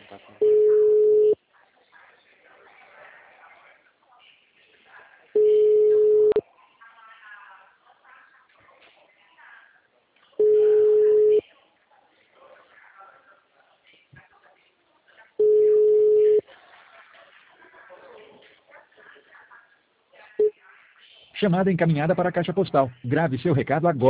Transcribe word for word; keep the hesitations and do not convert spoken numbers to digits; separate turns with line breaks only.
tá com...
Chamada encaminhada para a caixa postal. Grave seu recado agora.